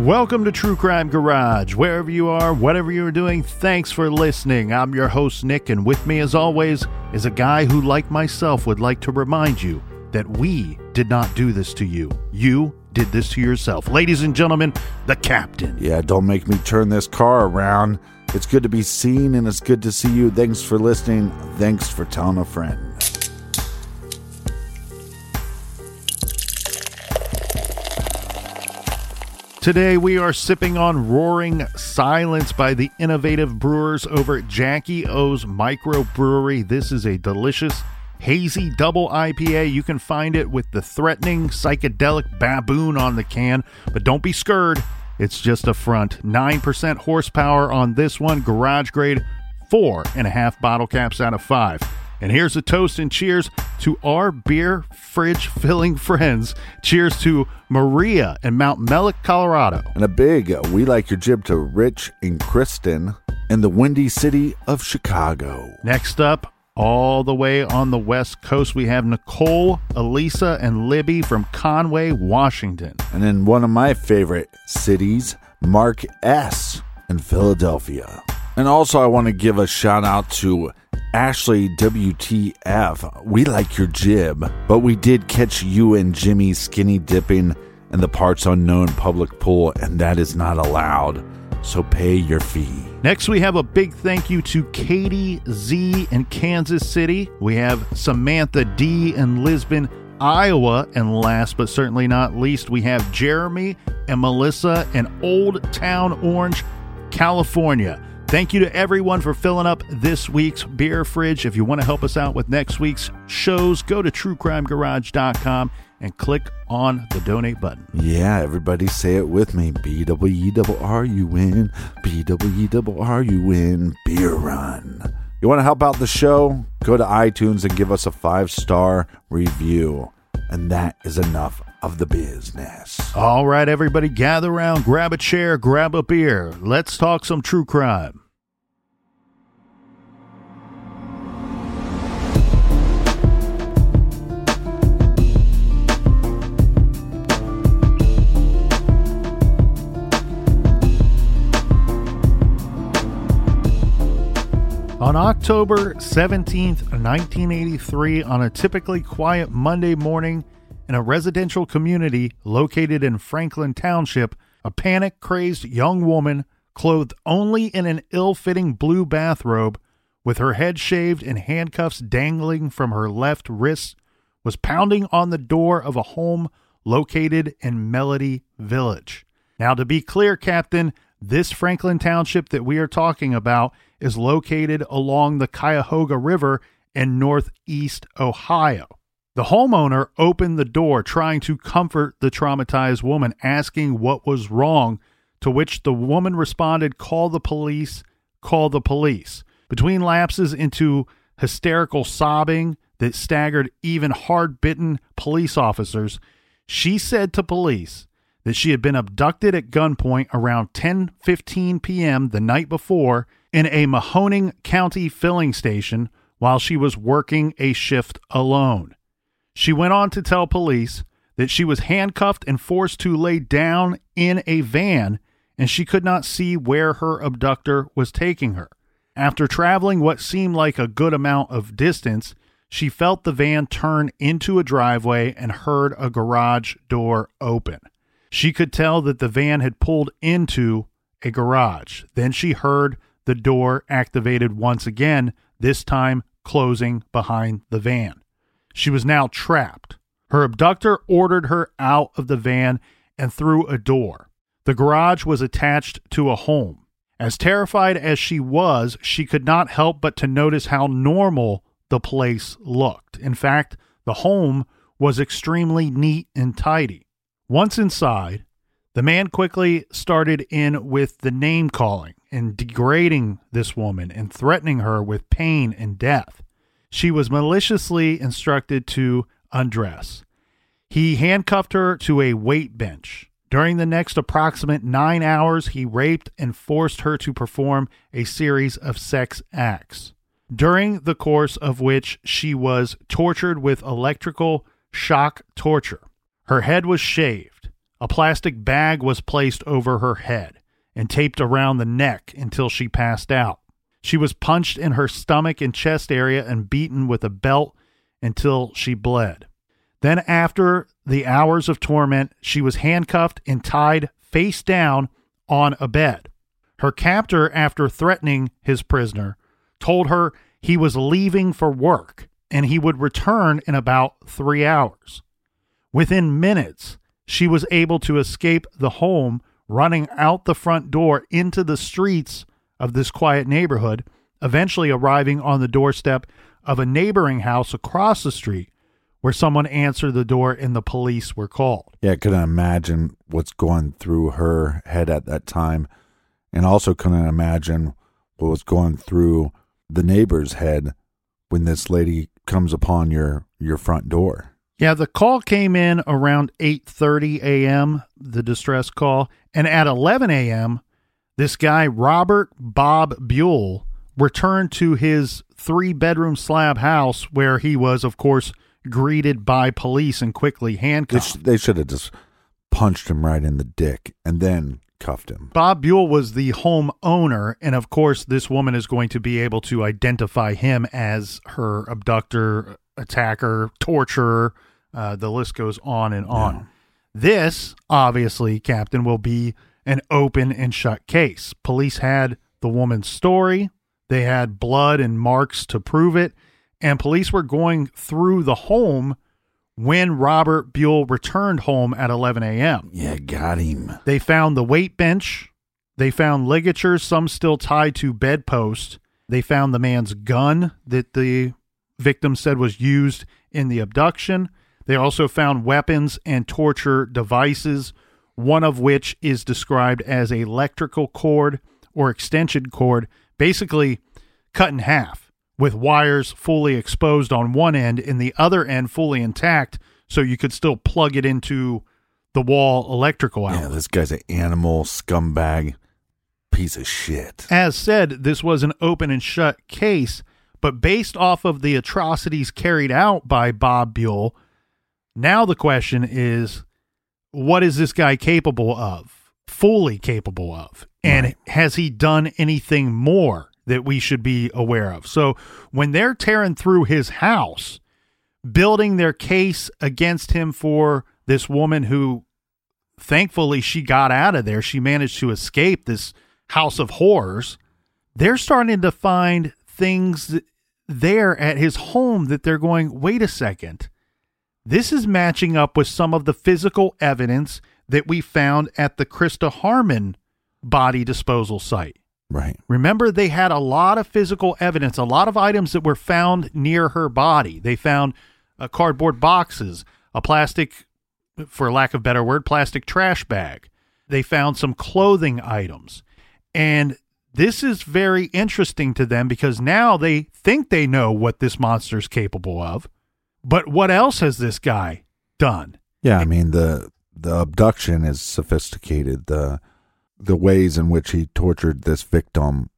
Welcome to True Crime Garage. Wherever you are, whatever you're doing, thanks for listening. I'm your host, Nick, and with me, as always, is a guy who, like myself, would like to remind you that we did not do this to you. You did this to yourself. Ladies and gentlemen, the Captain. Yeah, don't make me turn this car around. It's good to be seen, and it's good to see you. Thanks for listening. Thanks for telling a friend. Today we are sipping on Roaring Silence by the innovative brewers over at Jackie O's Microbrewery. This is a delicious, hazy double IPA. You can find it with the threatening psychedelic baboon on the can, but don't be scared. It's just a front. 9% horsepower on this one. Garage grade, 4.5 bottle caps out of 5. And here's a toast and cheers to our beer fridge filling friends. Cheers to Maria in Mount Mellick, Colorado. And a big we like your jib to Rich and Kristen in the windy city of Chicago. Next up, all the way on the West Coast, we have Nicole, Elisa, and Libby from Conway, Washington. And in one of my favorite cities, Mark S. in Philadelphia. And also I want to give a shout out to Ashley WTF. We like your jib, but we did catch you and Jimmy skinny dipping in the parts unknown public pool, and that is not allowed. So pay your fee. Next, we have a big thank you to Katie Z in Kansas City. We have Samantha D in Lisbon, Iowa. And last but certainly not least, we have Jeremy and Melissa in Old Town Orange, California. Thank you to everyone for filling up this week's beer fridge. If you want to help us out with next week's shows, go to truecrimegarage.com and click on the donate button. Yeah, everybody say it with me. BWERUN, BWERUN, beer run. You want to help out the show? Go to iTunes and give us a 5-star review. And that is enough of the business. All right, everybody, gather around, grab a chair, grab a beer. Let's talk some true crime. On October 17th, 1983, on a typically quiet Monday morning in a residential community located in Franklin Township, a panic-crazed young woman, clothed only in an ill-fitting blue bathrobe, with her head shaved and handcuffs dangling from her left wrist, was pounding on the door of a home located in Melody Village. Now, to be clear, Captain, this Franklin Township that we are talking about is located along the Cuyahoga River in northeast Ohio. The homeowner opened the door trying to comfort the traumatized woman, asking what was wrong, to which the woman responded, "Call the police, call the police." Between lapses into hysterical sobbing that staggered even hard-bitten police officers, she said to police that she had been abducted at gunpoint around 10:15 p.m. the night before in a Mahoning County filling station while she was working a shift alone. She went on to tell police that she was handcuffed and forced to lay down in a van, and she could not see where her abductor was taking her. After traveling what seemed like a good amount of distance, she felt the van turn into a driveway and heard a garage door open. She could tell that the van had pulled into a garage. Then she heard the door activated once again, this time closing behind the van. She was now trapped. Her abductor ordered her out of the van and through a door. The garage was attached to a home. As terrified as she was, she could not help but to notice how normal the place looked. In fact, the home was extremely neat and tidy. Once inside, the man quickly started in with the name calling and degrading this woman and threatening her with pain and death. She was maliciously instructed to undress. He handcuffed her to a weight bench. During the next approximate 9 hours, he raped and forced her to perform a series of sex acts, during the course of which she was tortured with electrical shock torture. Her head was shaved, A plastic bag was placed over her head and taped around the neck until she passed out. She was punched in her stomach and chest area and beaten with a belt until she bled. Then, after the hours of torment, she was handcuffed and tied face down on a bed. Her captor, after threatening his prisoner, told her he was leaving for work and he would return in about 3 hours. Within minutes, she was able to escape the home, running out the front door into the streets of this quiet neighborhood, eventually arriving on the doorstep of a neighboring house across the street where someone answered the door and the police were called. Yeah, I couldn't imagine what's going through her head at that time, and also couldn't imagine what was going through the neighbor's head when this lady comes upon your front door. Yeah, the call came in around 8:30 a.m., the distress call, and at 11 a.m., this guy, Robert Bob Buell, returned to his 3-bedroom slab house where he was, of course, greeted by police and quickly handcuffed. They should have just punched him right in the dick and then cuffed him. Bob Buell was the home owner, and of course, this woman is going to be able to identify him as her abductor, attacker, torturer. The list goes on and on. Yeah. This, obviously, Captain, will be an open and shut case. Police had the woman's story. They had blood and marks to prove it. And police were going through the home when Robert Buell returned home at 11 a.m. Yeah, got him. They found the weight bench. They found ligatures, some still tied to bedposts. They found the man's gun that the victim said was used in the abduction. They also found weapons and torture devices, one of which is described as an electrical cord or extension cord, basically cut in half, with wires fully exposed on one end and the other end fully intact, so you could still plug it into the wall electrical outlet. Yeah, this guy's an animal scumbag piece of shit. As said, this was an open and shut case, but based off of the atrocities carried out by Bob Buell, now the question is, what is this guy capable of? Fully capable of? And right. Has he done anything more that we should be aware of? So when they're tearing through his house, building their case against him for this woman who, thankfully, she got out of there. She managed to escape this house of horrors. They're starting to find things there at his home that they're going, wait a second. This is matching up with some of the physical evidence that we found at the Krista Harmon body disposal site. Right. Remember, they had a lot of physical evidence, a lot of items that were found near her body. They found cardboard boxes, a plastic, for lack of a better word, plastic trash bag. They found some clothing items. And this is very interesting to them because now they think they know what this monster is capable of. But what else has this guy done? Yeah, I mean, the abduction is sophisticated. The ways in which he tortured this victim,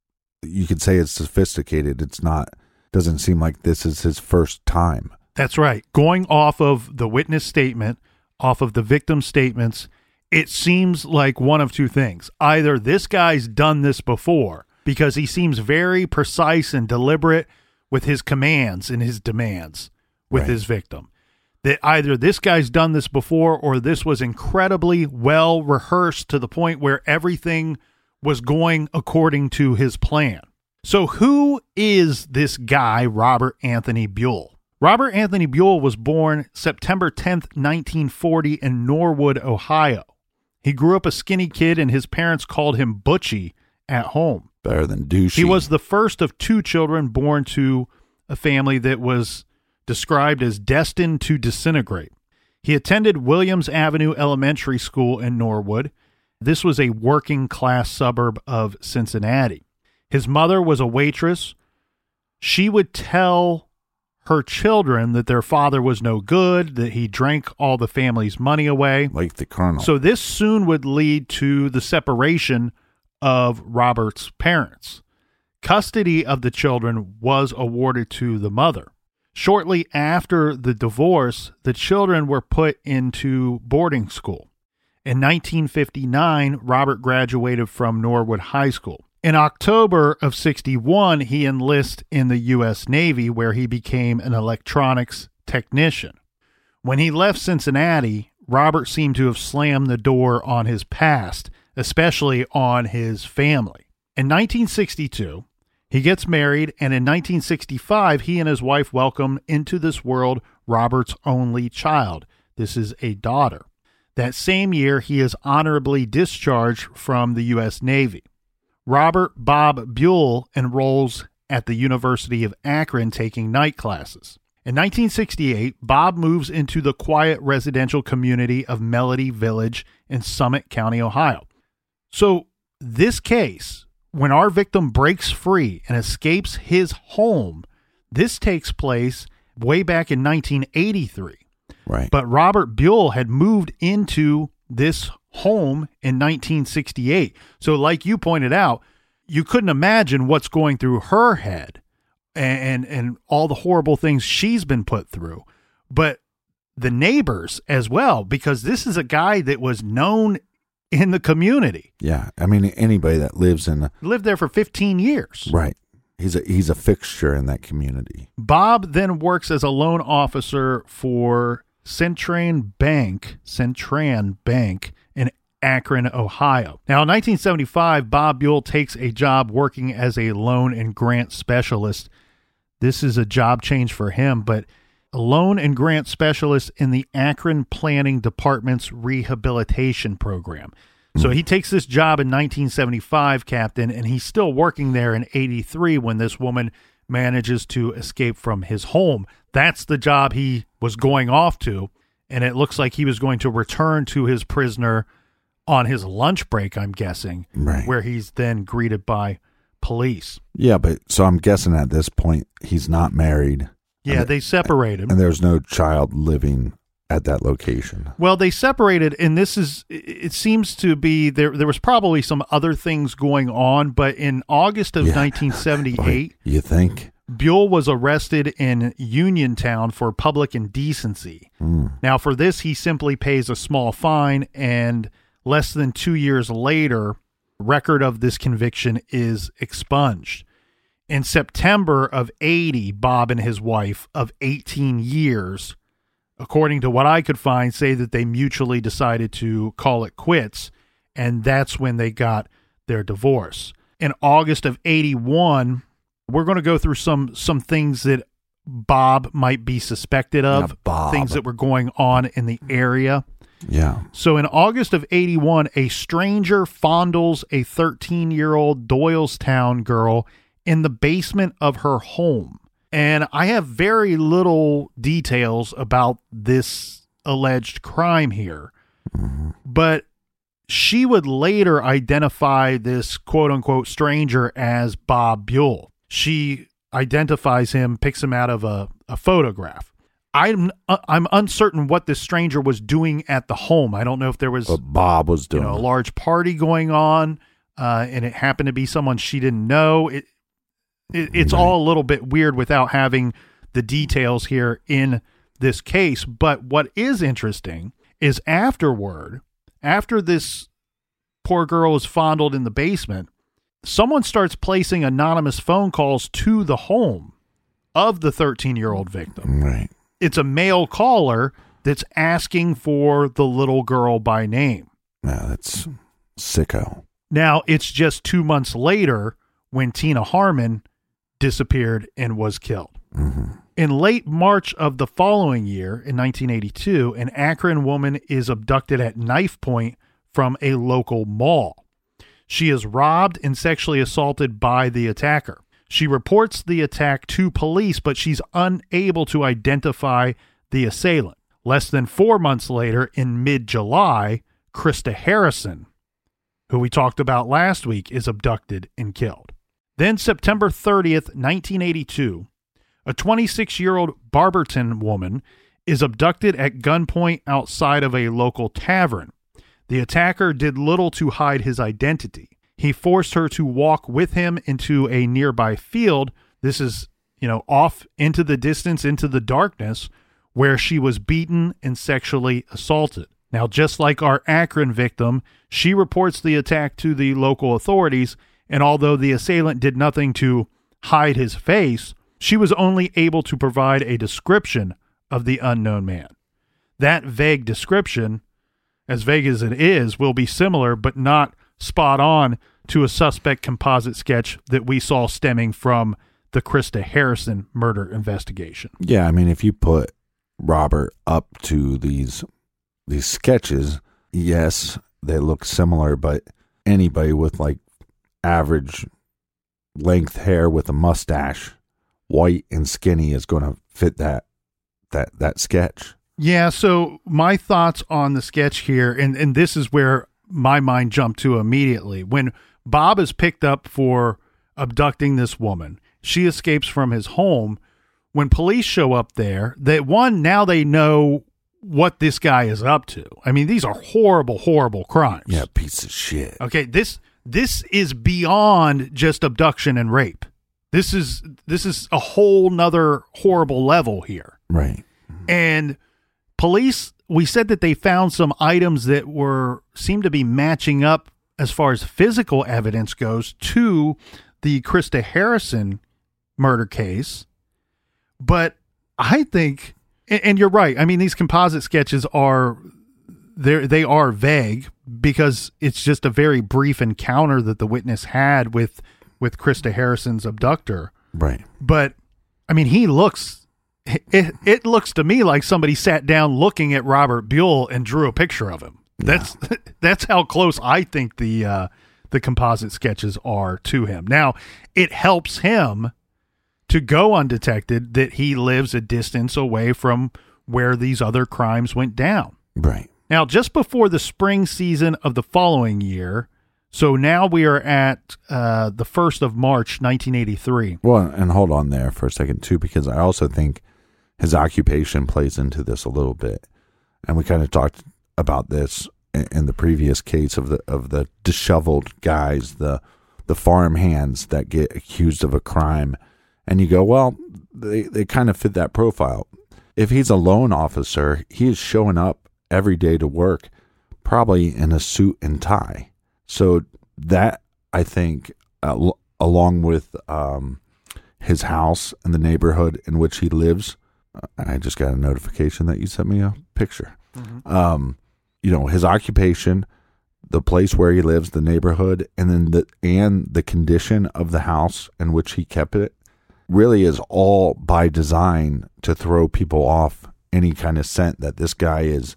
you could say it's sophisticated. It's not, doesn't seem like this is his first time. That's right. Going off of the witness statement, off of the victim statements, it seems like one of two things. Either this guy's done this before because he seems very precise and deliberate with his commands and his demands with his victim. That either this guy's done this before or this was incredibly well rehearsed to the point where everything was going according to his plan. So who is this guy, Robert Anthony Buell? Robert Anthony Buell was born September 10th, 1940 in Norwood, Ohio. He grew up a skinny kid and his parents called him Butchie at home. Better than douchey. He was the first of 2 children born to a family that was described as destined to disintegrate. He attended Williams Avenue Elementary School in Norwood. This was a working-class suburb of Cincinnati. His mother was a waitress. She would tell her children that their father was no good, that he drank all the family's money away. Like the Colonel. So this soon would lead to the separation of Robert's parents. Custody of the children was awarded to the mother. Shortly after the divorce, the children were put into boarding school. In 1959, Robert graduated from Norwood High School. In October of 61, he enlists in the U.S. Navy, where he became an electronics technician. When he left Cincinnati, Robert seemed to have slammed the door on his past, especially on his family. In 1962, he gets married, and in 1965, he and his wife welcome into this world Robert's only child. This is a daughter. That same year, he is honorably discharged from the U.S. Navy. Robert Bob Buell enrolls at the University of Akron taking night classes. In 1968, Bob moves into the quiet residential community of Melody Village in Summit County, Ohio. So this case, when our victim breaks free and escapes his home, this takes place way back in 1983. Right. But Robert Buell had moved into this home in 1968. So like you pointed out, you couldn't imagine what's going through her head and all the horrible things she's been put through. But the neighbors as well, because this is a guy that was known in the community. Yeah. I mean, anybody that lived there for 15 years. Right. He's a fixture in that community. Bob then works as a loan officer for Centran Bank in Akron, Ohio. Now, in 1975, Bob Buell takes a job working as a loan and grant specialist. This is a job change for him, but a loan and grant specialist in the Akron Planning Department's rehabilitation program. So he takes this job in 1975, Captain, and he's still working there in 83 when this woman manages to escape from his home. That's the job he was going off to, and it looks like he was going to return to his prisoner on his lunch break, I'm guessing, right, where he's then greeted by police. Yeah, but so I'm guessing at this point he's not married. Yeah, they separated. And there's no child living at that location. Well, they separated, and it seems to be, there was probably some other things going on, but in August of 1978, you think? Buell was arrested in Uniontown for public indecency. Now, for this, he simply pays a small fine, and less than 2 years later, record of this conviction is expunged. In September of 80, Bob and his wife of 18 years, according to what I could find, say that they mutually decided to call it quits, and that's when they got their divorce. In August of 81, we're going to go through some things that Bob might be suspected of, things that were going on in the area. Yeah. So in August of 81, a stranger fondles a 13-year-old Doylestown girl in the basement of her home. And I have very little details about this alleged crime here, but she would later identify this quote-unquote stranger as Bob Buell. She identifies him, picks him out of a photograph. I'm uncertain what this stranger was doing at the home. I don't know if there was what Bob was doing, a large party going on, and it happened to be someone she didn't know. It's all a little bit weird without having the details here in this case. But what is interesting is after this poor girl is fondled in the basement, someone starts placing anonymous phone calls to the home of the 13-year-old victim. Right. It's a male caller that's asking for the little girl by name. Yeah, that's sicko. Now, it's just 2 months later when Tina Harmon disappeared and was killed. In late March of the following year, in 1982, an Akron woman is abducted at knife point from a local mall. She is robbed and sexually assaulted by the attacker. She reports the attack to police, but she's unable to identify the assailant. Less than 4 months later, in mid-July, Krista Harrison, who we talked about last week, is abducted and killed. Then September 30th, 1982, a 26-year-old Barberton woman is abducted at gunpoint outside of a local tavern. The attacker did little to hide his identity. He forced her to walk with him into a nearby field. This is, off into the distance, into the darkness, where she was beaten and sexually assaulted. Now, just like our Akron victim, she reports the attack to the local authorities, and although the assailant did nothing to hide his face, she was only able to provide a description of the unknown man. That vague description, as vague as it is, will be similar but not spot on to a suspect composite sketch that we saw stemming from the Krista Harrison murder investigation. Yeah, I mean, if you put Robert up to these sketches, yes, they look similar, but anybody with like average length hair with a mustache, white and skinny, is going to fit that sketch. Yeah, so my thoughts on the sketch here, and this is where my mind jumped to immediately. When Bob is picked up for abducting this woman, she escapes from his home. When police show up there, now they know what this guy is up to. I mean, these are horrible, horrible crimes. Yeah, piece of shit. Okay, this is beyond just abduction and rape. This is a whole nother horrible level here. Right. And police, we said that they found some items that seemed to be matching up as far as physical evidence goes to the Krista Harrison murder case. But I think, and you're right, I mean, these composite sketches they are vague because it's just a very brief encounter that the witness had with Krista Harrison's abductor. Right. But I mean, it looks to me like somebody sat down looking at Robert Buell and drew a picture of him. That's how close I think the composite sketches are to him. Now, it helps him to go undetected that he lives a distance away from where these other crimes went down. Right. Now, just before the spring season of the following year, so now we are at the 1st of March, 1983. Well, and hold on there for a second, too, because I also think his occupation plays into this a little bit. And we kind of talked about this in the previous case of the disheveled guys, the farm hands that get accused of a crime. And you go, well, they kind of fit that profile. If he's a loan officer, he is showing up every day to work, probably in a suit and tie. So that, I think, along with his house and the neighborhood in which he lives, I just got a notification that you sent me a picture. Mm-hmm. His occupation, the place where he lives, the neighborhood, and then the condition of the house in which he kept it, really is all by design to throw people off any kind of scent that this guy is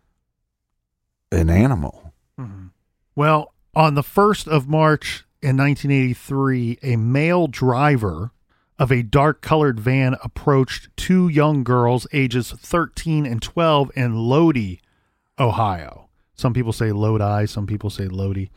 an animal. Mm-hmm. Well, on the 1st of March in 1983, a male driver of a dark-colored van approached two young girls ages 13 and 12 in Lodi, Ohio. Some people say Lodi, some people say Lodi.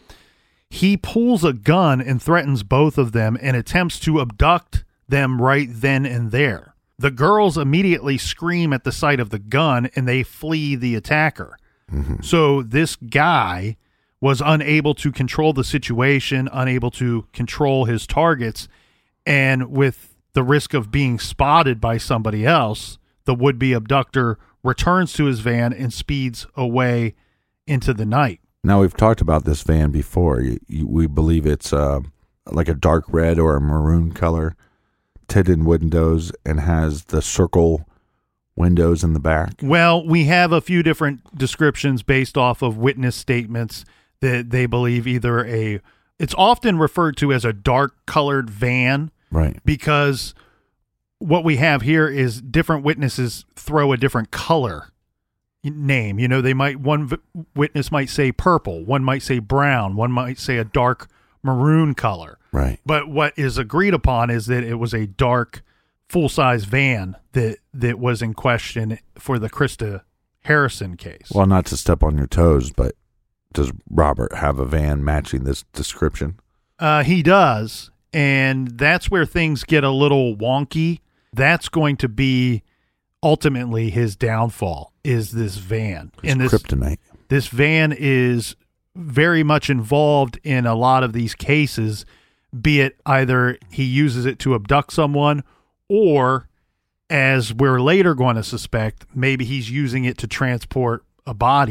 He pulls a gun and threatens both of them and attempts to abduct them right then and there. The girls immediately scream at the sight of the gun and they flee the attacker. Mm-hmm. So this guy was unable to control the situation, unable to control his targets, and with the risk of being spotted by somebody else, the would-be abductor returns to his van and speeds away into the night. Now, we've talked about this van before. We believe it's like a dark red or a maroon color, tinted windows, and has the circle windows in the back. Well, we have a few different descriptions based off of witness statements that they believe it's often referred to as a dark colored van. Right. Because what we have here is different witnesses throw a different color name. One witness might say purple, one might say brown, one might say a dark maroon color. Right. But what is agreed upon is that it was a dark, full-size van that was in question for the Krista Harrison case. Well, not to step on your toes, but does Robert have a van matching this description? He does, and that's where things get a little wonky. That's going to be ultimately his downfall, is this van. And this kryptonite. This van is very much involved in a lot of these cases, be it either he uses it to abduct someone or, as we're later going to suspect, maybe he's using it to transport a body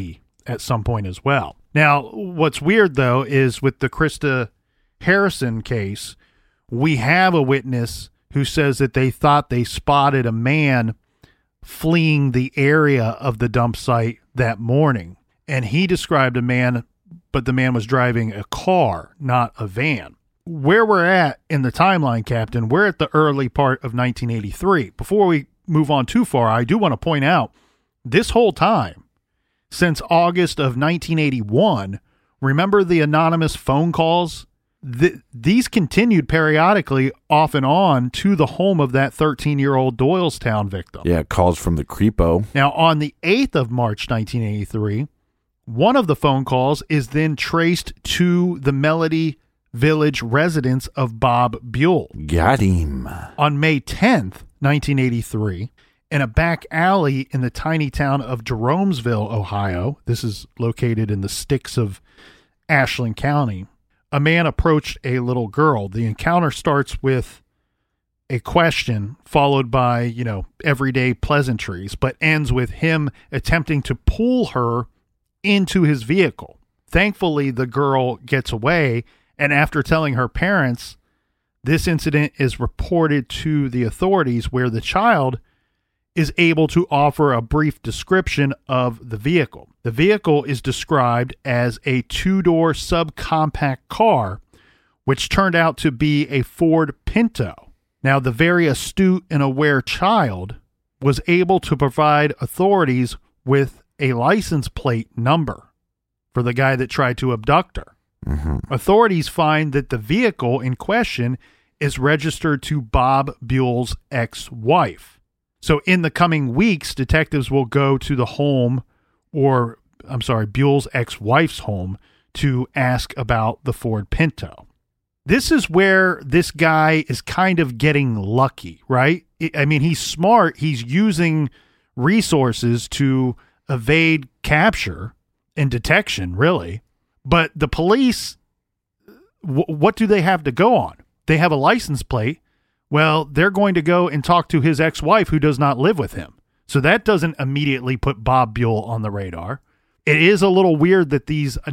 at some point as well. Now, what's weird, though, is with the Krista Harrison case, we have a witness who says that they thought they spotted a man fleeing the area of the dump site that morning. And he described a man, but the man was driving a car, not a van. Where we're at in the timeline, Captain, we're at the early part of 1983. Before we move on too far, I do want to point out this whole time, since August of 1981, remember the anonymous phone calls? These continued periodically off and on to the home of that 13-year-old Doylestown victim. Yeah, calls from the creepo. Now, on the 8th of March, 1983, one of the phone calls is then traced to the Melody Village residence of Bob Buell. Got him. On May 10th, 1983, in a back alley in the tiny town of Jeromesville, Ohio, this is located in the sticks of Ashland County, a man approached a little girl. The encounter starts with a question followed by, everyday pleasantries, but ends with him attempting to pull her into his vehicle. Thankfully, the girl gets away, and after telling her parents, this incident is reported to the authorities, where the child is able to offer a brief description of the vehicle. The vehicle is described as a two-door subcompact car, which turned out to be a Ford Pinto. Now, the very astute and aware child was able to provide authorities with a license plate number for the guy that tried to abduct her. Mm-hmm. Authorities find that the vehicle in question is registered to Bob Buell's ex-wife. So in the coming weeks, detectives will go to the home, Buell's ex-wife's home, to ask about the Ford Pinto. This is where this guy is kind of getting lucky, right? I mean, he's smart. He's using resources to evade capture and detection, really. But the police, what do they have to go on? They have a license plate. Well, they're going to go and talk to his ex-wife who does not live with him. So that doesn't immediately put Bob Buell on the radar. It is a little weird that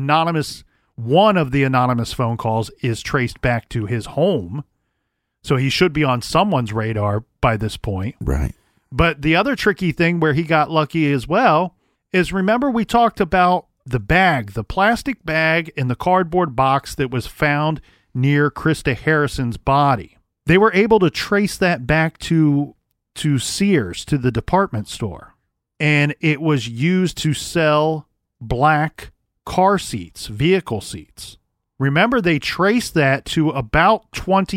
one of the anonymous phone calls is traced back to his home. So he should be on someone's radar by this point. Right. But the other tricky thing where he got lucky as well is, remember we talked about the plastic bag in the cardboard box that was found near Krista Harrison's body. They were able to trace that back to Sears, to the department store. And it was used to sell black car seats, vehicle seats. Remember, they traced that to about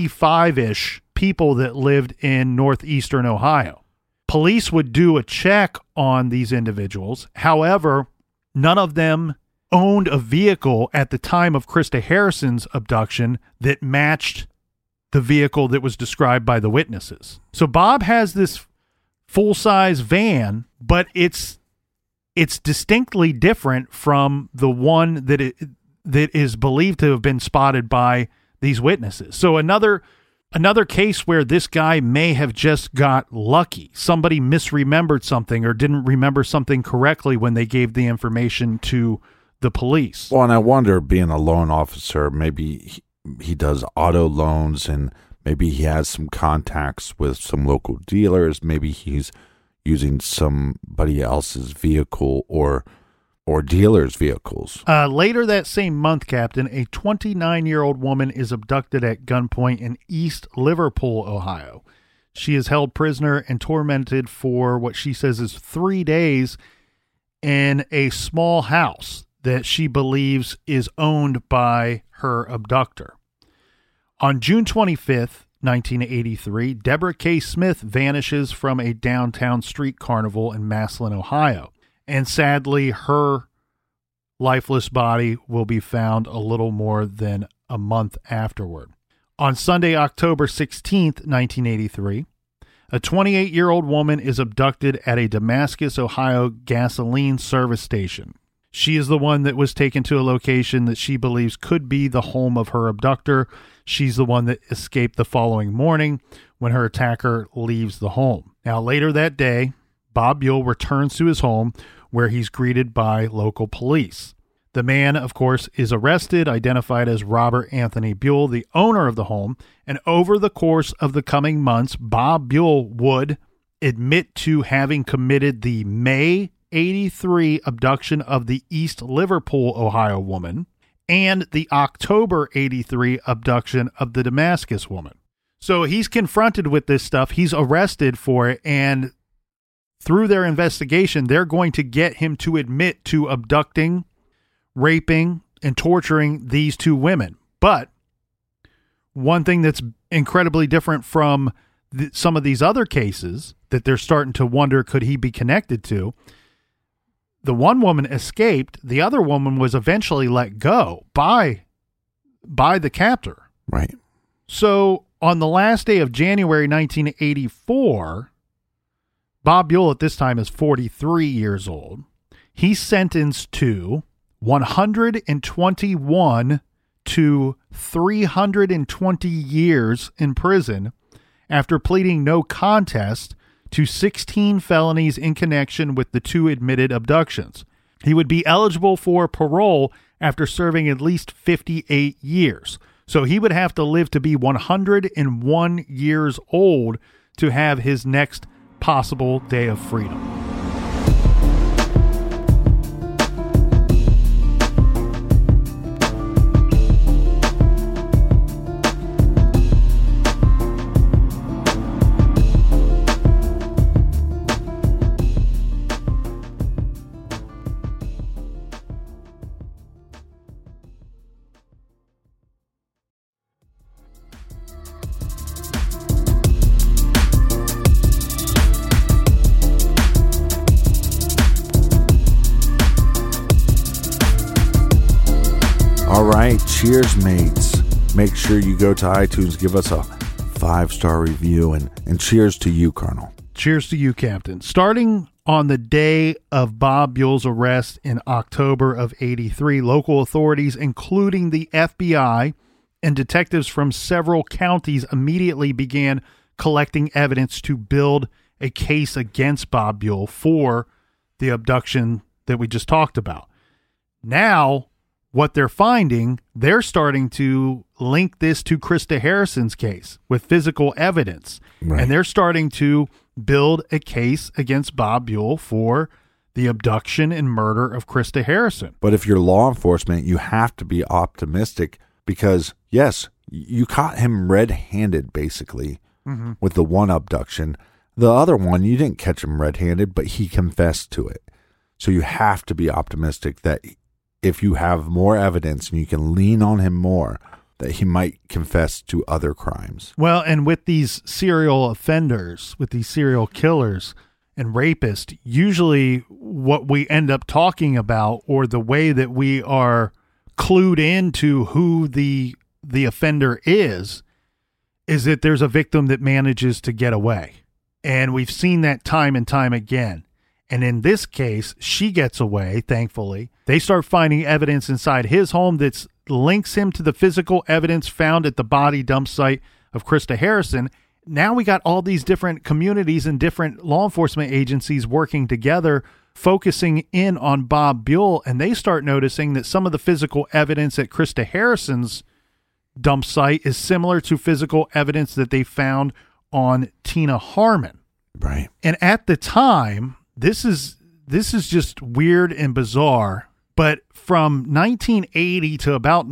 25-ish people that lived in northeastern Ohio. Police would do a check on these individuals. However, none of them owned a vehicle at the time of Krista Harrison's abduction that matched the vehicle that was described by the witnesses. So Bob has this full-size van, but it's distinctly different from the one that is believed to have been spotted by these witnesses. So another case where this guy may have just got lucky. Somebody misremembered something or didn't remember something correctly when they gave the information to the police. Well, and I wonder, being a loan officer, maybe he does auto loans, and maybe he has some contacts with some local dealers. Maybe he's using somebody else's vehicle or dealers' vehicles. Later that same month, Captain, a 29-year-old woman is abducted at gunpoint in East Liverpool, Ohio. She is held prisoner and tormented for what she says is 3 days in a small house that she believes is owned by her abductor. On June 25th, 1983, Deborah K. Smith vanishes from a downtown street carnival in Massillon, Ohio. And sadly, her lifeless body will be found a little more than a month afterward. On Sunday, October 16th, 1983, a 28-year-old woman is abducted at a Damascus, Ohio gasoline service station. She is the one that was taken to a location that she believes could be the home of her abductor. She's the one that escaped the following morning when her attacker leaves the home. Now, later that day, Bob Buell returns to his home where he's greeted by local police. The man, of course, is arrested, identified as Robert Anthony Buell, the owner of the home, and over the course of the coming months, Bob Buell would admit to having committed the May 83 abduction of the East Liverpool, Ohio woman, and the October 83 abduction of the Damascus woman. So he's confronted with this stuff, he's arrested for it, and through their investigation, they're going to get him to admit to abducting, raping, and torturing these two women. But one thing that's incredibly different from some of these other cases that they're starting to wonder, could he be connected to? The one woman escaped. The other woman was eventually let go by the captor. Right. So on the last day of January 1984, Bob Buell at this time is 43 years old. He's sentenced to 121 to 320 years in prison after pleading no contest to 16 felonies in connection with the two admitted abductions. He would be eligible for parole after serving at least 58 years. So he would have to live to be 101 years old to have his next possible day of freedom. Cheers, mates. Make sure you go to iTunes, give us a 5-star review, and cheers to you, Colonel. Cheers to you, Captain. Starting on the day of Bob Buell's arrest in October of 83, local authorities, including the FBI and detectives from several counties, immediately began collecting evidence to build a case against Bob Buell for the abduction that we just talked about. Now, what they're finding, they're starting to link this to Krista Harrison's case with physical evidence. Right. And they're starting to build a case against Bob Buell for the abduction and murder of Krista Harrison. But if you're law enforcement, you have to be optimistic because, yes, you caught him red-handed, basically, with the one abduction. The other one, you didn't catch him red-handed, but he confessed to it. So you have to be optimistic that if you have more evidence and you can lean on him more, that he might confess to other crimes. Well, and with these serial offenders, with these serial killers and rapists, usually what we end up talking about, or the way that we are clued into who the offender is that there's a victim that manages to get away. And we've seen that time and time again. And in this case, she gets away, thankfully. They start finding evidence inside his home that links him to the physical evidence found at the body dump site of Krista Harrison. Now we got all these different communities and different law enforcement agencies working together, focusing in on Bob Buell, and they start noticing that some of the physical evidence at Krista Harrison's dump site is similar to physical evidence that they found on Tina Harmon. Right. And at the time, this is just weird and bizarre, but from 1980 to about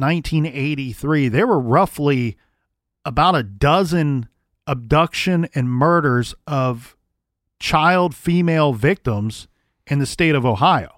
1983, there were roughly about a dozen abduction and murders of child female victims in the state of Ohio.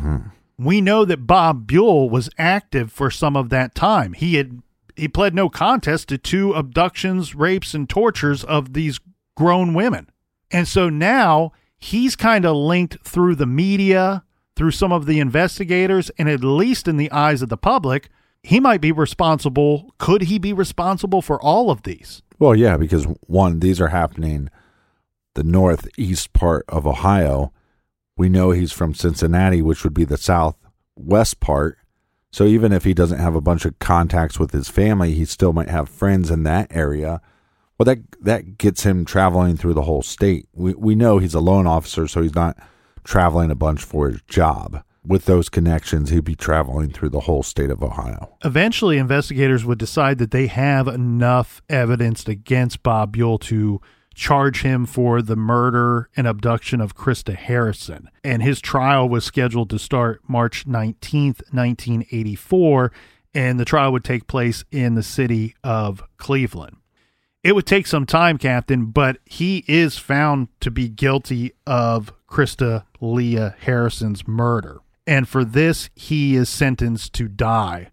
We know that Bob Buell was active for some of that time. He pled no contest to 2 abductions, rapes, and tortures of these grown women. And so now he's kind of linked through the media, through some of the investigators, and at least in the eyes of the public, he might be responsible. Could he be responsible for all of these? Well, yeah, because one, these are happening the northeast part of Ohio. We know he's from Cincinnati, which would be the southwest part. So even if he doesn't have a bunch of contacts with his family, he still might have friends in that area. Well, that gets him traveling through the whole state. We know he's a loan officer, so he's not traveling a bunch for his job. With those connections, he'd be traveling through the whole state of Ohio. Eventually, investigators would decide that they have enough evidence against Bob Buell to charge him for the murder and abduction of Krista Harrison. And his trial was scheduled to start March 19th, 1984, and the trial would take place in the city of Cleveland. It would take some time, Captain, but he is found to be guilty of Krista Leah Harrison's murder. And for this, he is sentenced to die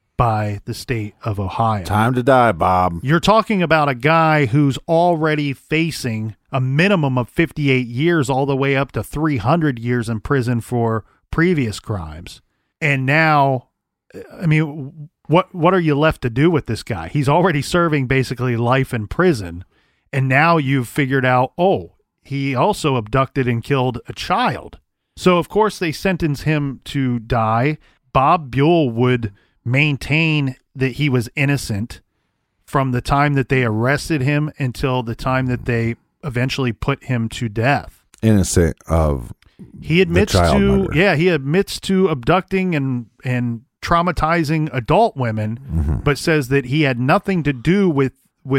by the state of Ohio. Time to die, Bob. You're talking about a guy who's already facing a minimum of 58 years all the way up to 300 years in prison for previous crimes. And now, I mean, what are you left to do with this guy? He's already serving basically life in prison. And now you've figured out, oh, he also abducted and killed a child. So, of course, they sentence him to die. Bob Buell would maintain that he was innocent from the time that they arrested him until the time that they eventually put him to death. Innocent of he admits the child to murder. Yeah, he admits to abducting and traumatizing adult women, but says that he had nothing to do with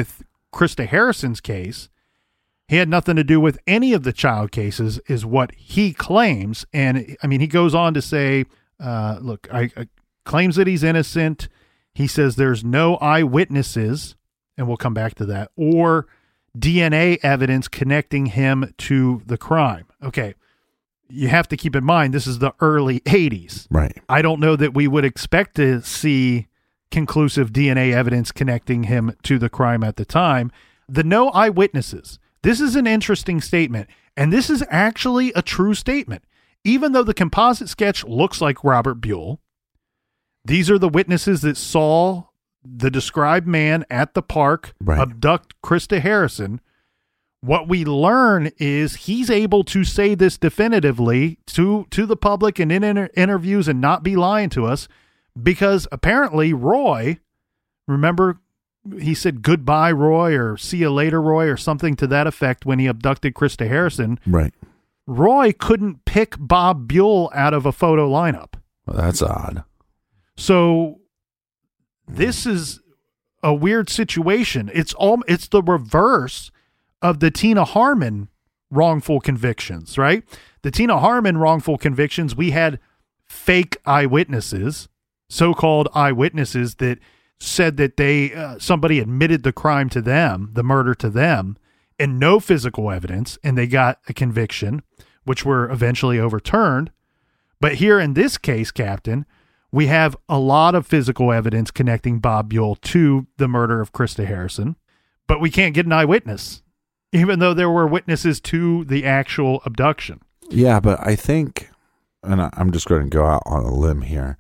Krista Harrison's case. He had nothing to do with any of the child cases, is what he claims. And I mean, he goes on to say, look, I claims that he's innocent. He says there's no eyewitnesses, and we'll come back to that, or DNA evidence connecting him to the crime. Okay. You have to keep in mind, this is the early 80s. Right. I don't know that we would expect to see conclusive DNA evidence connecting him to the crime at the time. The no eyewitnesses. This is an interesting statement, and this is actually a true statement. Even though the composite sketch looks like Robert Buell, these are the witnesses that saw the described man at the park abduct Krista Harrison. What we learn is he's able to say this definitively to the public and in interviews and not be lying to us, because apparently Roy, remember, he said goodbye, Roy, or see you later, Roy, or something to that effect when he abducted Krista Harrison. Right. Roy couldn't pick Bob Buell out of a photo lineup. Well, that's odd. So this is a weird situation. It's the reverse of the Tina Harmon wrongful convictions, right? The Tina Harmon wrongful convictions, we had fake eyewitnesses, so-called eyewitnesses that said that somebody admitted the crime to them, the murder to them, and no physical evidence, and they got a conviction, which were eventually overturned. But here in this case, Captain, we have a lot of physical evidence connecting Bob Buell to the murder of Krista Harrison, but we can't get an eyewitness, even though there were witnesses to the actual abduction. Yeah, but I think, and I'm just going to go out on a limb here,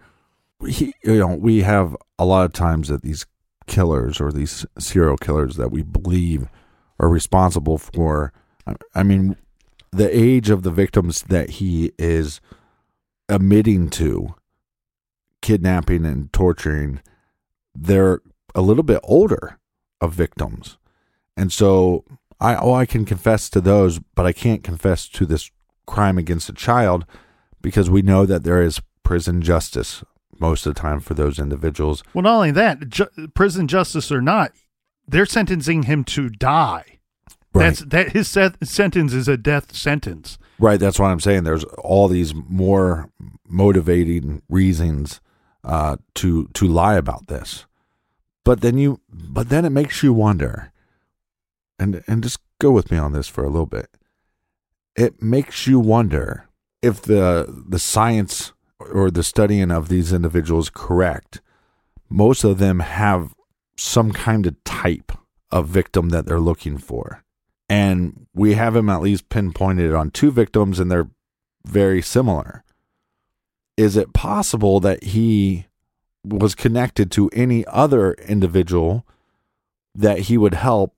we have a lot of times that these killers or these serial killers that we believe are responsible for, I mean, the age of the victims that he is admitting to kidnapping and torturing, they're a little bit older of victims. And so I can confess to those, but I can't confess to this crime against a child, because we know that there is prison justice most of the time for those individuals. Well, not only that, prison justice or not, they're sentencing him to die. Right. His sentence is a death sentence. Right. That's what I'm saying. There's all these more motivating reasons to lie about this. But then it makes you wonder, and just go with me on this for a little bit. It makes you wonder if the science or the studying of these individuals correct. Most of them have some kind of type of victim that they're looking for. And we have him at least pinpointed on 2 victims, and they're very similar. Is it possible that he was connected to any other individual that he would help?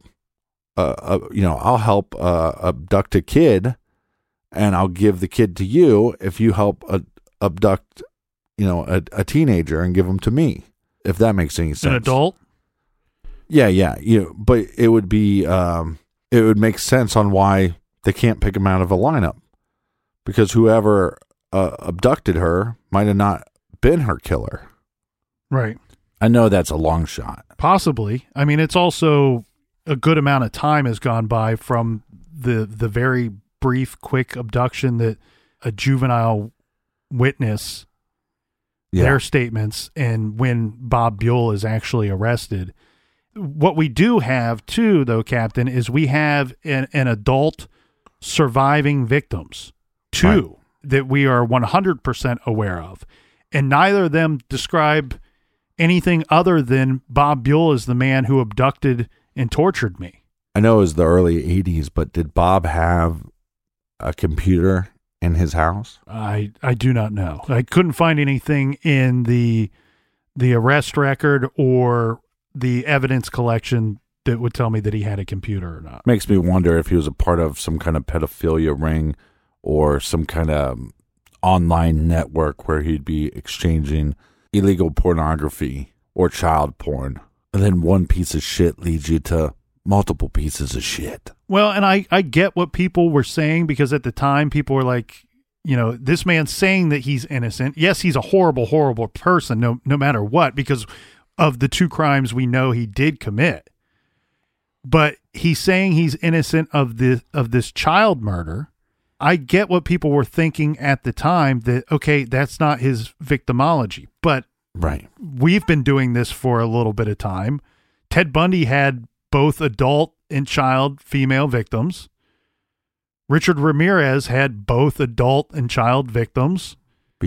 I'll help abduct a kid, and I'll give the kid to you if you help abduct, a teenager and give him to me. If that makes any sense. An adult? Yeah. But it would be, it would make sense on why they can't pick him out of a lineup, because whoever abducted her might have not been her killer. Right. I know that's a long shot. Possibly. I mean, it's also a good amount of time has gone by from the very brief, quick abduction that a juvenile witness, their statements, and when Bob Buell is actually arrested. What we do have, too, though, Captain, is we have an adult surviving victims, too, that we are 100% aware of. And neither of them describe anything other than Bob Buell is the man who abducted and tortured me. I know it was the early 80s, but did Bob have a computer in his house? I do not know. I couldn't find anything in the arrest record or the evidence collection that would tell me that he had a computer or not. Makes me wonder if he was a part of some kind of pedophilia ring or some kind of online network where he'd be exchanging illegal pornography or child porn. And then one piece of shit leads you to multiple pieces of shit. Well, and I get what people were saying, because at the time people were like, this man's saying that he's innocent. Yes, he's a horrible, horrible person, no matter what, because of the two crimes we know he did commit. But he's saying he's innocent of this child murder. I get what people were thinking at the time, that, okay, that's not his victimology. But we've been doing this for a little bit of time. Ted Bundy had both adult and child female victims. Richard Ramirez had both adult and child victims.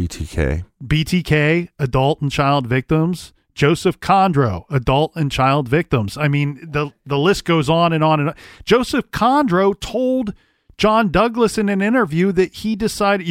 BTK, adult and child victims. Joseph Condro, adult and child victims. I mean, the list goes on and on and on. Joseph Condro told John Douglas in an interview that he decided,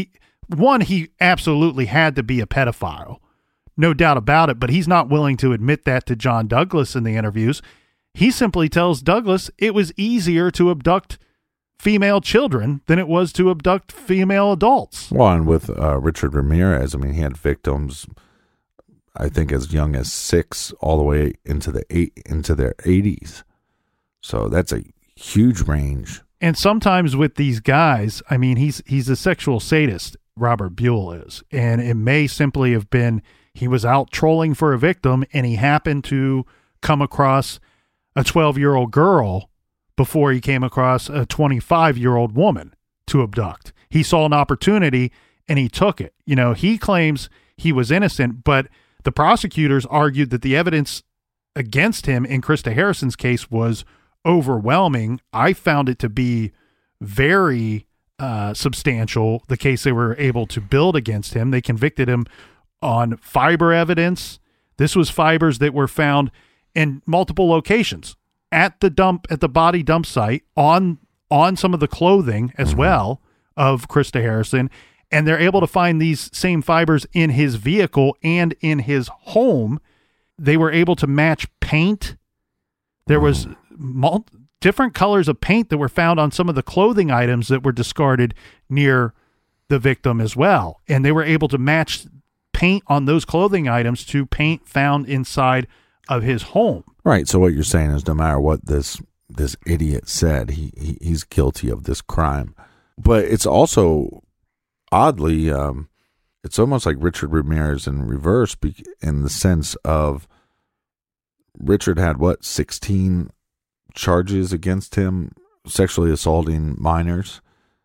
he absolutely had to be a pedophile. No doubt about it, but he's not willing to admit that to John Douglas in the interviews. He simply tells Douglas it was easier to abduct female children than it was to abduct female adults. Well, and with Richard Ramirez, I mean, he had victims, I think, as young as 6 all the way into their 80s. So that's a huge range. And sometimes with these guys, I mean, he's a sexual sadist, Robert Buell is. And it may simply have been he was out trolling for a victim and he happened to come across a 12-year-old girl before he came across a 25-year-old woman to abduct. He saw an opportunity and he took it. He claims he was innocent, but the prosecutors argued that the evidence against him in Krista Harrison's case was overwhelming. I found it to be very substantial, the case they were able to build against him. They convicted him on fiber evidence. This was fibers that were found in multiple locations at the body dump site, on some of the clothing as well of Krista Harrison. And they're able to find these same fibers in his vehicle and in his home. They were able to match paint. There was different colors of paint that were found on some of the clothing items that were discarded near the victim as well. And they were able to match paint on those clothing items to paint found inside of his home. Right. So what you're saying is no matter what this idiot said, he's guilty of this crime. But it's also oddly, it's almost like Richard Ramirez in reverse, in the sense of Richard had 16 charges against him, sexually assaulting minors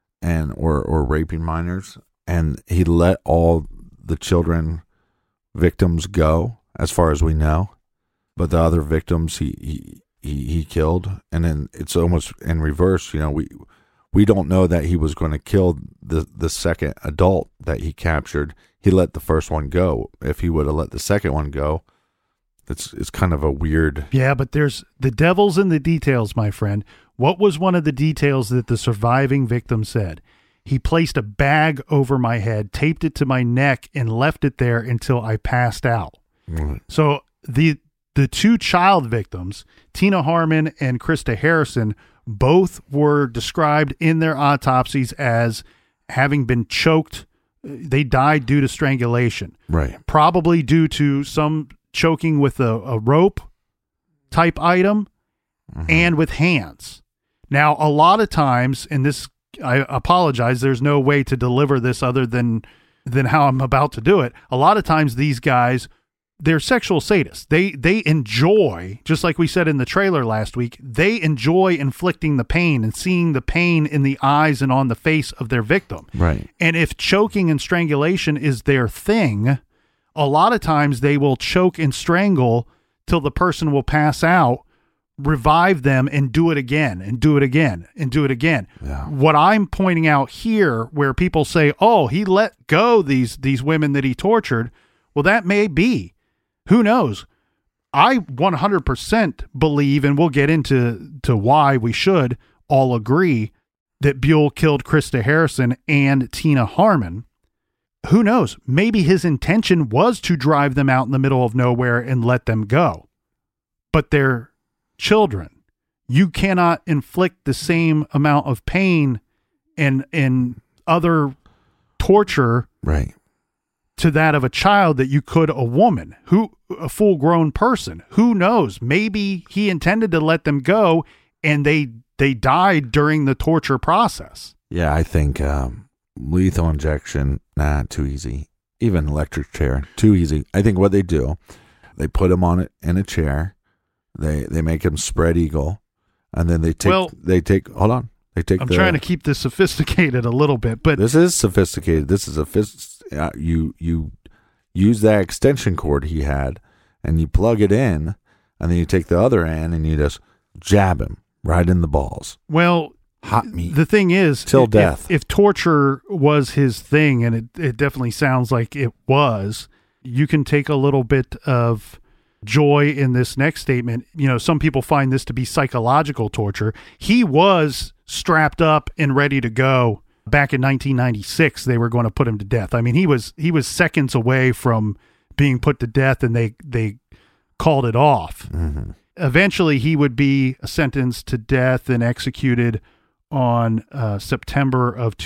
or raping minors, and he let all the children victims go, as far as we know. But the other victims he killed, and then it's almost in reverse. We don't know that he was going to kill the second adult that he captured. He let the first one go. If he would have let the second one go, it's kind of a weird. Yeah, but there's the devil's in the details, my friend. What was one of the details that the surviving victim said? He placed a bag over my head, taped it to my neck, and left it there until I passed out. Mm-hmm. So the two child victims, Tina Harmon and Krista Harrison, both were described in their autopsies as having been choked. They died due to strangulation. Right. Probably due to some choking with a rope type item and with hands. Now, a lot of times, and this I apologize. There's no way to deliver this other than how I'm about to do it. A lot of times these guys, they're sexual sadists. They enjoy, just like we said in the trailer last week, they enjoy inflicting the pain and seeing the pain in the eyes and on the face of their victim. Right. And if choking and strangulation is their thing, a lot of times they will choke and strangle till the person will pass out, revive them, and do it again and do it again and do it again. Yeah. What I'm pointing out here, where people say, oh, he let go these women that he tortured, well, that may be. Who knows? I 100% believe, and we'll get into why we should all agree, that Buell killed Krista Harrison and Tina Harmon. Who knows? Maybe his intention was to drive them out in the middle of nowhere and let them go. But they're children. You cannot inflict the same amount of pain and other torture, right, to that of a child that you could a woman, a full-grown person. Who knows? Maybe he intended to let them go and they died during the torture process. Yeah, I think lethal injection, too easy. Even electric chair, too easy. I think what they do, they put him on it in a chair. They make him spread eagle, and then they take hold on. I'm trying to keep this sophisticated a little bit, but this is sophisticated. This is you use that extension cord he had, and you plug it in, and then you take the other end and you just jab him right in the balls. Well, hot meat. The thing is, till death. If torture was his thing, and it definitely sounds like it was, you can take a little bit of joy in this next statement. You know, some people find this to be psychological torture. He was strapped up and ready to go. Back in 1996, they were going to put him to death. I mean, he was seconds away from being put to death, and they called it off. Mm-hmm. Eventually, he would be sentenced to death and executed on September of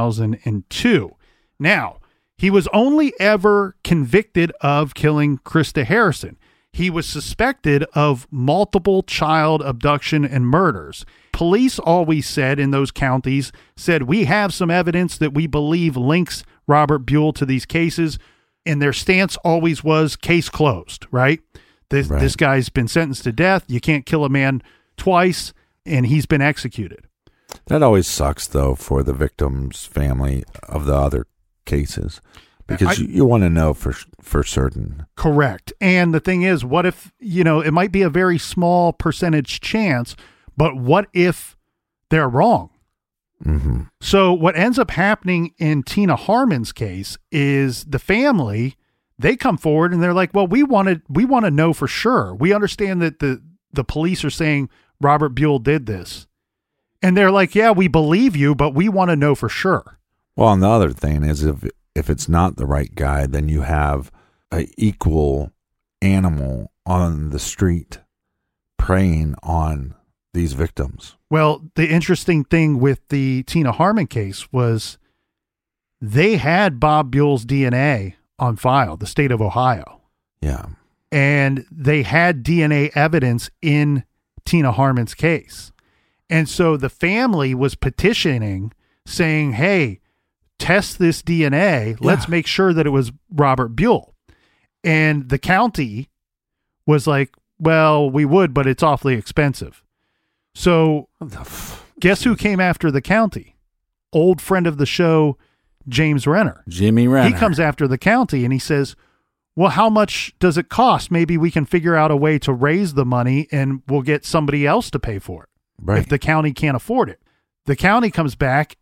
2002. Now, he was only ever convicted of killing Krista Harrison. He was suspected of multiple child abduction and murders. Police always said in those counties, we have some evidence that we believe links Robert Buell to these cases. And their stance always was case closed, right? This guy's been sentenced to death. You can't kill a man twice, and he's been executed. That always sucks, though, for the victim's family of the other cases. Because you want to know for certain. Correct. And the thing is, what if, it might be a very small percentage chance, but what if they're wrong? Mm-hmm. So what ends up happening in Tina Harmon's case is the family, they come forward and they're like, well, we want to know for sure. We understand that the police are saying Robert Buell did this. And they're like, yeah, we believe you, but we want to know for sure. Well, and the other thing is if it's not the right guy, then you have an equal animal on the street preying on these victims. Well, the interesting thing with the Tina Harmon case was they had Bob Buell's DNA on file, the state of Ohio. Yeah. And they had DNA evidence in Tina Harmon's case. And so the family was petitioning, saying, hey, test this DNA. Let's make sure that it was Robert Buell. And the county was like, well, we would, but it's awfully expensive. So guess who came after the county? Old friend of the show, James Renner. Jimmy Renner. He comes after the county and he says, well, how much does it cost? Maybe we can figure out a way to raise the money and we'll get somebody else to pay for it. Right. If the county can't afford it. The county comes back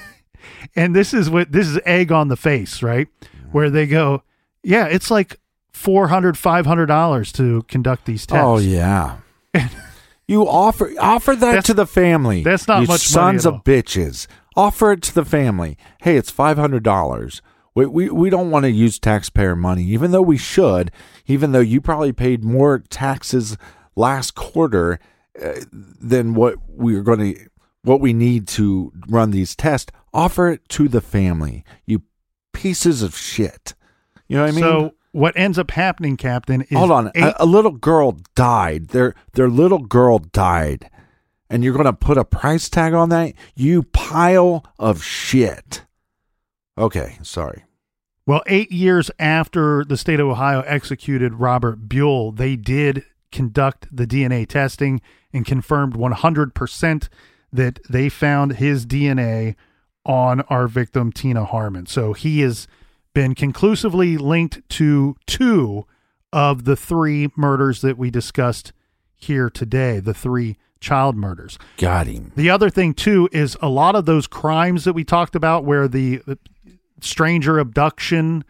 and this is egg on the face, right? Where they go, yeah, it's like $400, $500 to conduct these tests. Oh, yeah. You offer that to the family. That's not much sons money of bitches. Offer it to the family. Hey, it's $500. We don't want to use taxpayer money, even though we should, even though you probably paid more taxes last quarter than what we need to run these tests. Offer it to the family, you pieces of shit. You know what I mean? So what ends up happening, Captain, is... Hold on. A little girl died. Their little girl died. And you're going to put a price tag on that? You pile of shit. Okay, sorry. Well, 8 years after the state of Ohio executed Robert Buell, they did conduct the DNA testing and confirmed 100% that they found his DNA on our victim, Tina Harmon. So he has been conclusively linked to 2 of the 3 murders that we discussed here today, the 3 child murders. Got him. The other thing, too, is a lot of those crimes that we talked about where the stranger abduction,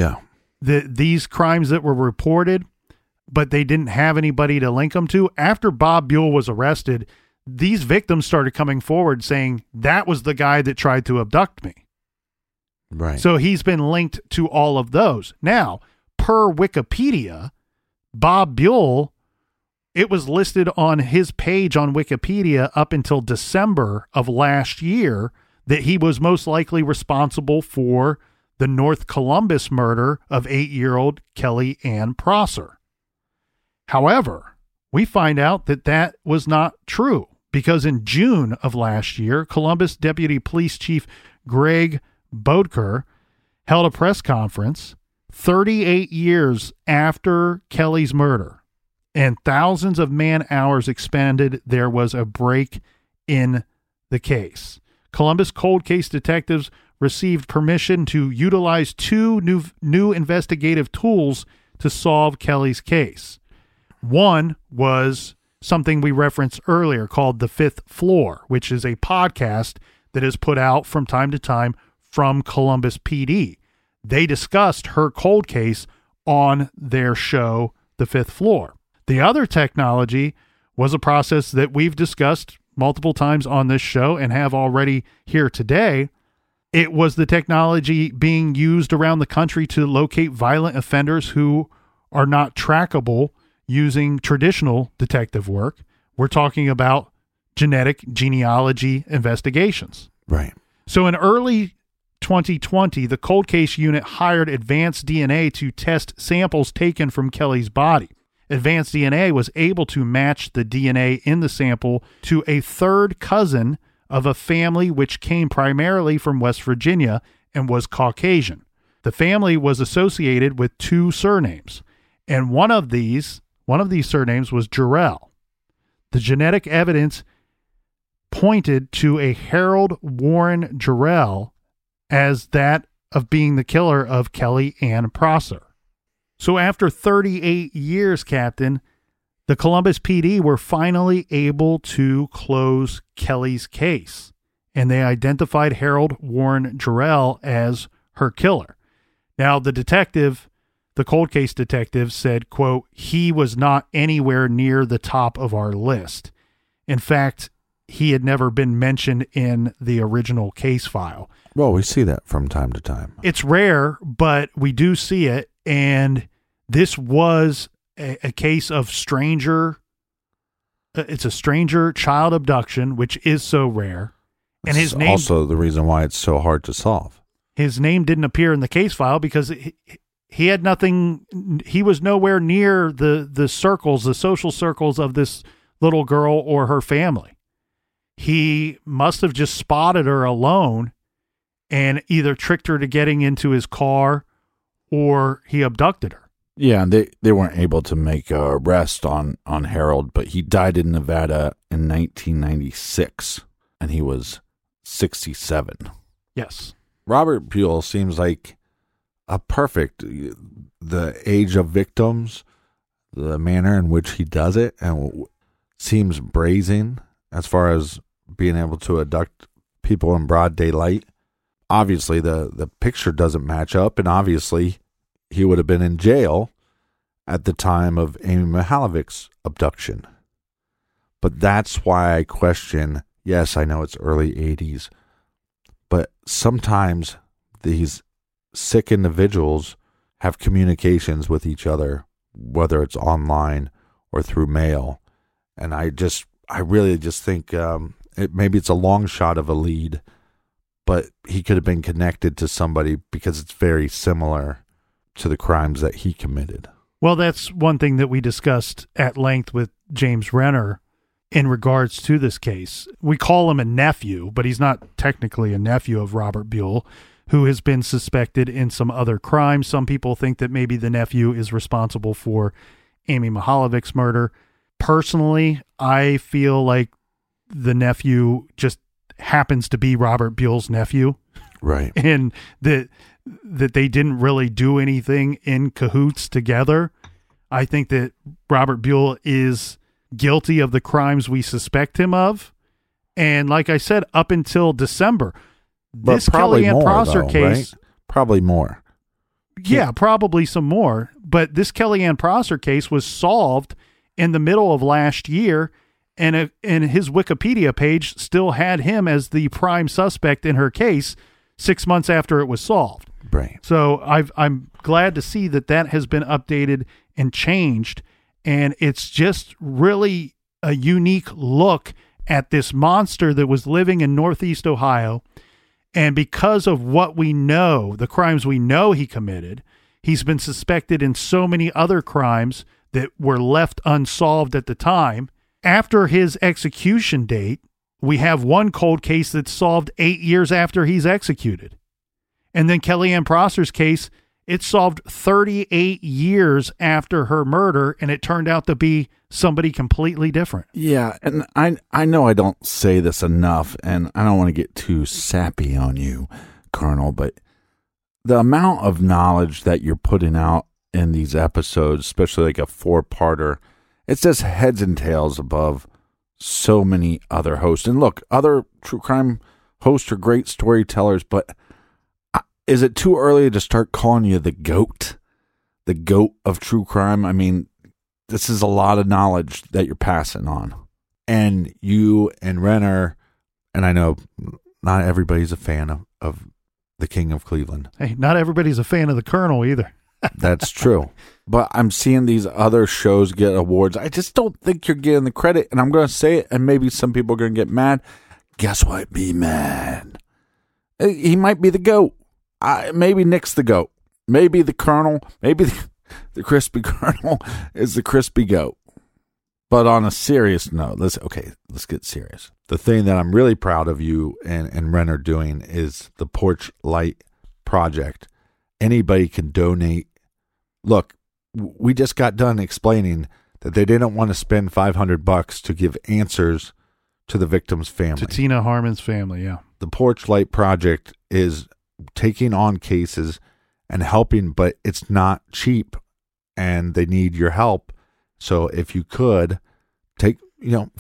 these crimes that were reported, but they didn't have anybody to link them to. After Bob Buell was arrested, these victims started coming forward saying that was the guy that tried to abduct me. Right. So he's been linked to all of those. Now, per Wikipedia, Bob Buell, it was listed on his page on Wikipedia up until December of last year that he was most likely responsible for the North Columbus murder of 8-year-old Kelly Ann Prosser. However, we find out that that was not true because in June of last year, Columbus Deputy Police Chief Greg Bodker held a press conference 38 years after Kelly's murder and thousands of man-hours expended. There was a break in the case. Columbus cold case detectives received permission to utilize 2 new investigative tools to solve Kelly's case. One was something we referenced earlier called The Fifth Floor, which is a podcast that is put out from time to time from Columbus PD. They discussed her cold case on their show, The Fifth Floor. The other technology was a process that we've discussed multiple times on this show and have already here today. It was the technology being used around the country to locate violent offenders who are not trackable using traditional detective work. We're talking about genetic genealogy investigations. Right. So in early 2020, the cold case unit hired Advanced DNA to test samples taken from Kelly's body. Advanced DNA was able to match the DNA in the sample to a third cousin of a family which came primarily from West Virginia and was Caucasian. The family was associated with 2 surnames, and one of these surnames was Jarrell. The genetic evidence pointed to a Harold Warren Jarrell as that of being the killer of Kelly Ann Prosser. So after 38 years, Captain, the Columbus PD were finally able to close Kelly's case, and they identified Harold Warren Jarrell as her killer. Now, the cold case detective said, quote, he was not anywhere near the top of our list. In fact, he had never been mentioned in the original case file. Well, we see that from time to time. It's rare, but we do see it, and this was a case of it's a stranger child abduction, which is so rare. And his name, also the reason why it's so hard to solve. His name didn't appear in the case file because he had nothing. He was nowhere near the social circles of this little girl or her family. He must have just spotted her alone and either tricked her to getting into his car or he abducted her. Yeah, and they weren't able to make a arrest on Harold, but he died in Nevada in 1996, and he was 67. Yes. Robert Buell seems like a perfect, the age of victims, the manner in which he does it, and seems brazen as far as being able to abduct people in broad daylight. Obviously, the picture doesn't match up, and obviously he would have been in jail at the time of Amy Mihaljevich's abduction. But that's why I question, yes, I know it's early 80s, but sometimes these sick individuals have communications with each other, whether it's online or through mail. And I really just think maybe it's a long shot of a lead, but he could have been connected to somebody because it's very similar to the crimes that he committed. Well, that's one thing that we discussed at length with James Renner in regards to this case. We call him a nephew, but he's not technically a nephew of Robert Buell, who has been suspected in some other crimes. Some people think that maybe the nephew is responsible for Amy Mihaljevich's murder. Personally, I feel like the nephew just happens to be Robert Buell's nephew. Right. And that they didn't really do anything in cahoots together. I think that Robert Buell is guilty of the crimes we suspect him of. And like I said, up until December, this Kellyanne Prosser case... Right? Probably more. Yeah, probably some more. But this Kellyanne Prosser case was solved in the middle of last year, and his Wikipedia page still had him as the prime suspect in her case 6 months after it was solved. Right. So I'm glad to see that has been updated and changed, and it's just really a unique look at this monster that was living in Northeast Ohio. And because of what we know, the crimes we know he committed, he's been suspected in so many other crimes that were left unsolved at the time. After his execution date, we have one cold case that's solved 8 years after he's executed. And then Kellyanne Prosser's case, it solved 38 years after her murder, and it turned out to be somebody completely different. Yeah, and I know I don't say this enough, and I don't want to get too sappy on you, Colonel, but the amount of knowledge that you're putting out in these episodes, especially like a 4-parter, it's just heads and tails above so many other hosts. And look, other true crime hosts are great storytellers, but is it too early to start calling you the GOAT? The GOAT of true crime? I mean, this is a lot of knowledge that you're passing on. And you and Renner, and I know not everybody's a fan of the King of Cleveland. Hey, not everybody's a fan of the Colonel either. That's true. But I'm seeing these other shows get awards. I just don't think you're getting the credit. And I'm going to say it, and maybe some people are going to get mad. Guess what? Be mad. He might be the GOAT. Maybe Nick's the GOAT. Maybe the Colonel. Maybe the Crispy Colonel is the Crispy GOAT. But on a serious note, let's get serious. The thing that I'm really proud of you and Renner doing is the Porch Light Project. Anybody can donate. Look, we just got done explaining that they didn't want to spend $500 to give answers to the victim's family. To Tina Harmon's family, yeah. The Porch Light Project is taking on cases and helping, but it's not cheap, and they need your help. So if you could take, $5,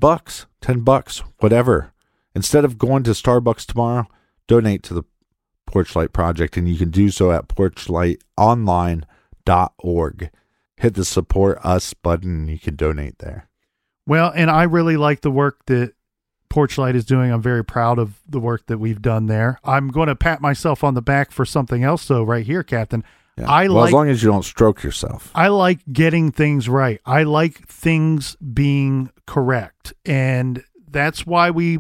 $10, whatever, instead of going to Starbucks tomorrow, donate to the Porch Light Project, and you can do so at porchlightonline.org. Hit the support us button, and you can donate there. Well, and I really like the work that Porch Light is doing. I'm very proud of the work that we've done there. I'm going to pat myself on the back for something else, though, right here, Captain. Yeah. As long as you don't stroke yourself. I like getting things right. I like things being correct. And that's why we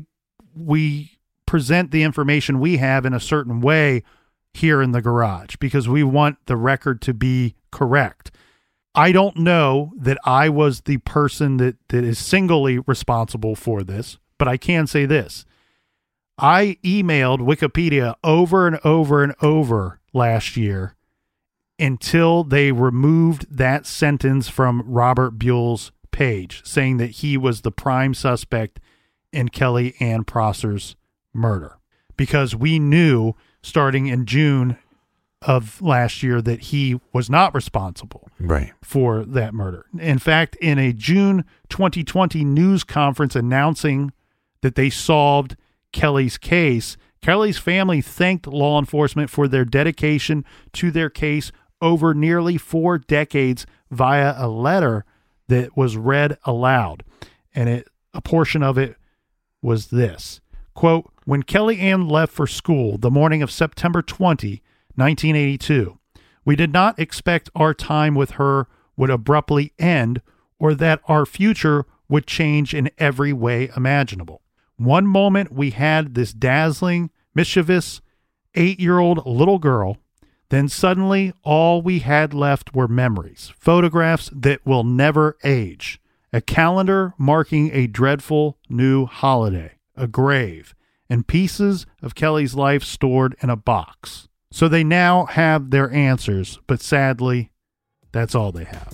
present the information we have in a certain way here in the garage, because we want the record to be correct. I don't know that I was the person that is singly responsible for this, but I can say this. I emailed Wikipedia over and over and over last year until they removed that sentence from Robert Buell's page, saying that he was the prime suspect in Kellyanne Prosser's murder, because we knew starting in June of last year that he was not responsible for that murder. In fact, in a June 2020 news conference announcing that they solved Kelly's case, Kelly's family thanked law enforcement for their dedication to their case over nearly 4 decades via a letter that was read aloud. And a portion of it was this. Quote, "When Kellyanne left for school the morning of September 20, 1982, we did not expect our time with her would abruptly end or that our future would change in every way imaginable. One moment we had this dazzling, mischievous, 8-year-old little girl. Then suddenly all we had left were memories, photographs that will never age. a calendar marking a dreadful new holiday, a grave, and pieces of Kelly's life stored in a box. So they now have their answers, but sadly, that's all they have.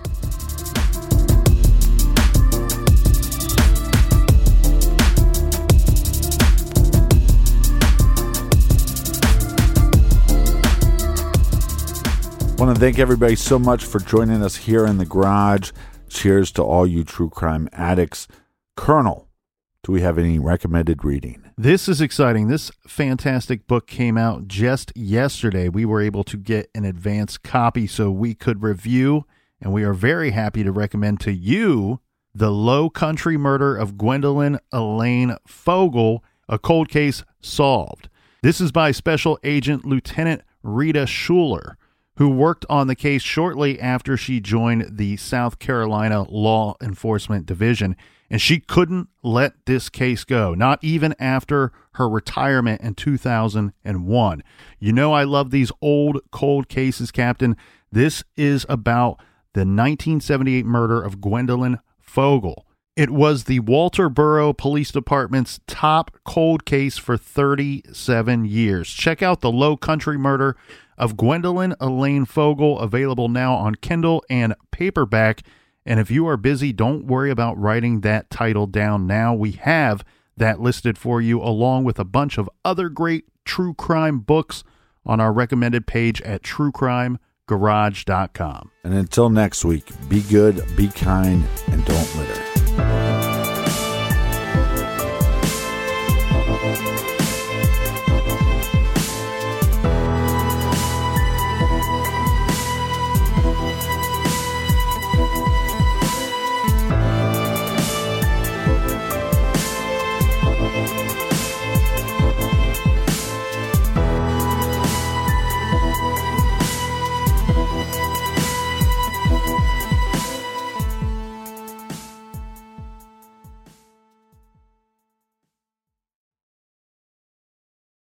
I want to thank everybody so much for joining us here in the garage. Cheers to all you true crime addicts. Colonel, do we have any recommended reading? This is exciting. This fantastic book came out just yesterday. We were able to get an advance copy so we could review, and we are very happy to recommend to you The Low Country Murder of Gwendolyn Elaine Fogel, a cold case solved. This is by Special Agent Lieutenant Rita Schuler, who worked on the case shortly after she joined the South Carolina Law Enforcement Division, and she couldn't let this case go, not even after her retirement in 2001. You know I love these old cold cases, Captain. This is about the 1978 murder of Gwendolyn Fogel. It was the Walterboro Police Department's top cold case for 37 years. Check out The Low Country Murder of Gwendolyn Elaine Fogel, available now on Kindle and paperback. And if you are busy, don't worry about writing that title down now. We have that listed for you, along with a bunch of other great true crime books on our recommended page at truecrimegarage.com. And until next week, be good, be kind, and don't